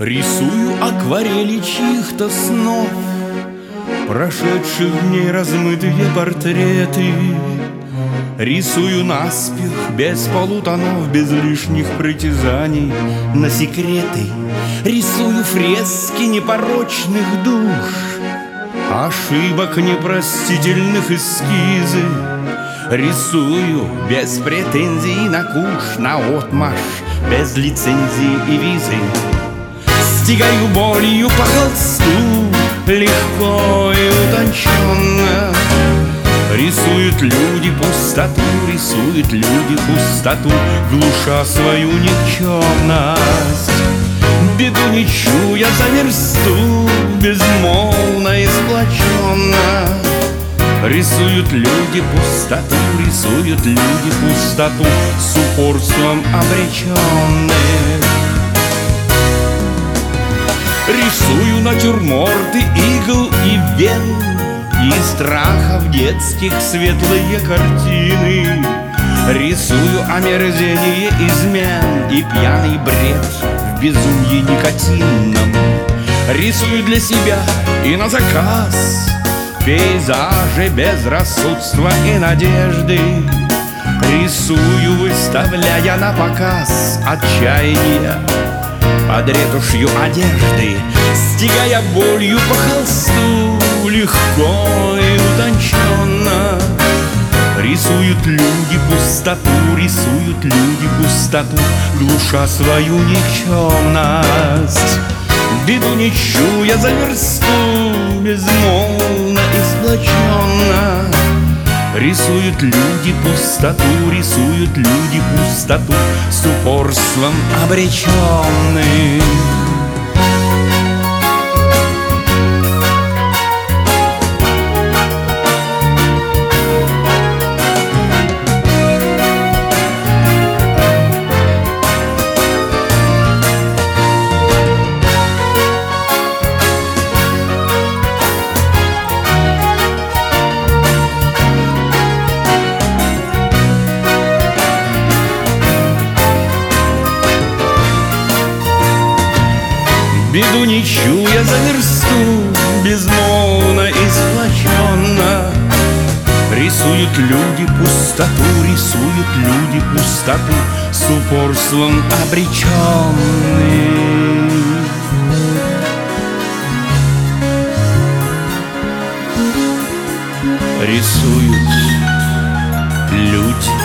Рисую акварели чьих-то снов, прошедших дней размытые портреты. Рисую наспех, без полутонов, без лишних притязаний на секреты. Рисую фрески непорочных душ, ошибок непростительных эскизы. Рисую без претензий на куш, наотмашь, без лицензии и визы. Стигаю болью по холсту, легко и утонченно. Рисуют люди пустоту, рисуют люди пустоту, глуша свою никчемность. Беду не чуя за версту, безмолвно и сплоченно. Рисуют люди пустоту, рисуют люди пустоту, с упорством обреченных. Рисую натюрморты игл и вен, и страхов детских светлые картины. Рисую омерзение измен и пьяный бред в безумье никотинном. Рисую для себя и на заказ пейзажи безрассудства и надежды. Рисую, выставляя на показ отчаяние под ретушью одежды. Стигая болью по холсту, легко и утонченно. Рисуют люди пустоту, рисуют люди пустоту, глуша свою никчемность. Беду не чуя за версту, безмолвно и сплоченно. Рисуют люди пустоту, рисуют люди пустоту, с упорством обреченных. Беду не чуя за версту, безмолвно и сплоченно. Рисуют люди пустоту, рисуют люди пустоту, с упорством обреченных. Рисуют люди